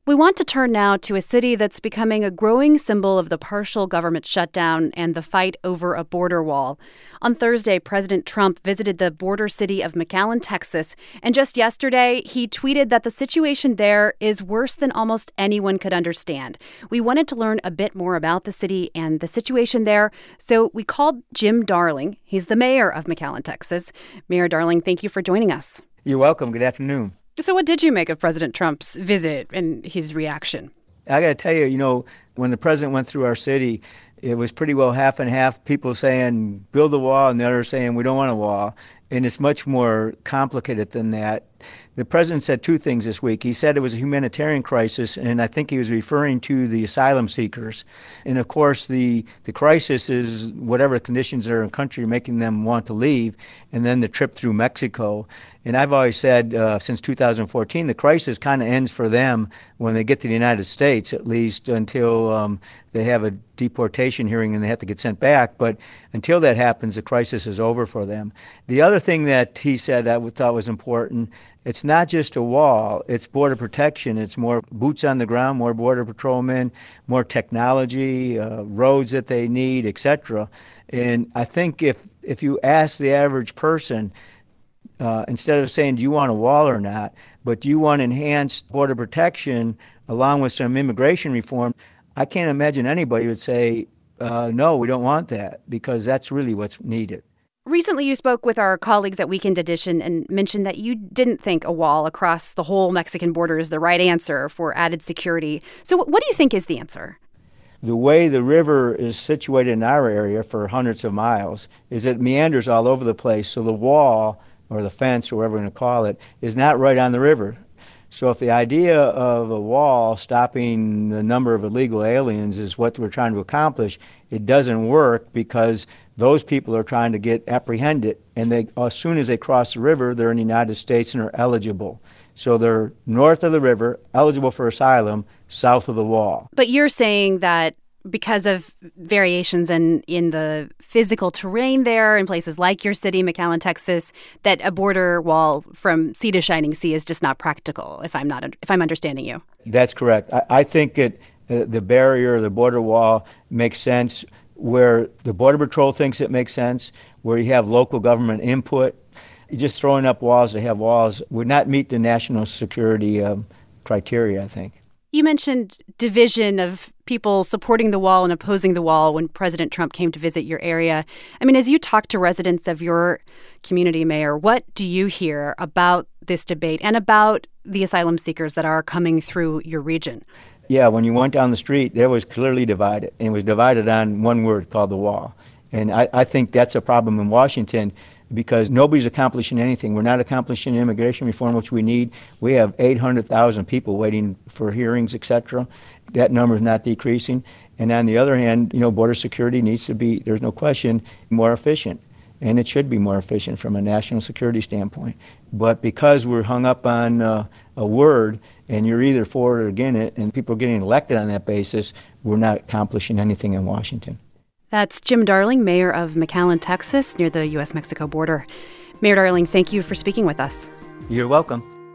We want to turn now to a city that's becoming a growing symbol of the partial government shutdown and the fight over a border wall. On Thursday, President Trump visited the border city of McAllen, Texas, and just yesterday, he tweeted that the situation there is worse than almost anyone could understand. We wanted to learn a bit more about the city and the situation there, so we called Jim Darling. He's the mayor of McAllen, Texas. Mayor Darling, thank you for joining us. You're welcome. Good afternoon. So what did you make of President Trump's visit and his reaction? I got to tell you, when the president went through our city, it was pretty well half and half, people saying, build a wall, and the others saying, we don't want a wall. And it's much more complicated than that. The president said two things this week. He said it was a humanitarian crisis, and I think he was referring to the asylum seekers. And, of course, the crisis is whatever conditions are in the country making them want to leave, and then the trip through Mexico. And I've always said since 2014, the crisis kind of ends for them when they get to the United States, at least until they have a deportation hearing and they have to get sent back. But until that happens, the crisis is over for them. The other thing that he said I thought was important, it's not just a wall, it's border protection. It's more boots on the ground, more border patrolmen, more technology, roads that they need, et cetera. And I think if you ask the average person, instead of saying, do you want a wall or not, but do you want enhanced border protection along with some immigration reform, I can't imagine anybody would say, no, we don't want that, because that's really what's needed. Recently, you spoke with our colleagues at Weekend Edition and mentioned that you didn't think a wall across the whole Mexican border is the right answer for added security. So what do you think is the answer? The way the river is situated in our area for hundreds of miles is it meanders all over the place, so the wall or the fence, or whatever we're going to call it, is not right on the river. So if the idea of a wall stopping the number of illegal aliens is what we're trying to accomplish, it doesn't work because those people are trying to get apprehended, and as soon as they cross the river, they're in the United States and are eligible. So they're north of the river, eligible for asylum, south of the wall. But you're saying that because of variations in the physical terrain there in places like your city, McAllen, Texas, that a border wall from sea to shining sea is just not practical, if I'm understanding you. That's correct. I think the barrier, the border wall makes sense where the Border Patrol thinks it makes sense, where you have local government input. Just throwing up walls to have walls would not meet the national security criteria, I think. You mentioned division of people supporting the wall and opposing the wall when President Trump came to visit your area. I mean, as you talk to residents of your community, Mayor, what do you hear about this debate and about the asylum seekers that are coming through your region? Yeah, when you went down the street, there was clearly divided. And it was divided on one word called the wall. And I think that's a problem in Washington because nobody's accomplishing anything. We're not accomplishing immigration reform, which we need. We have 800,000 people waiting for hearings, et cetera. That number is not decreasing. And on the other hand, border security needs to be, there's no question, more efficient. And it should be more efficient from a national security standpoint. But because we're hung up on a word, and you're either for it or against it, and people are getting elected on that basis, we're not accomplishing anything in Washington. That's Jim Darling, mayor of McAllen, Texas, near the U.S.-Mexico border. Mayor Darling, thank you for speaking with us. You're welcome.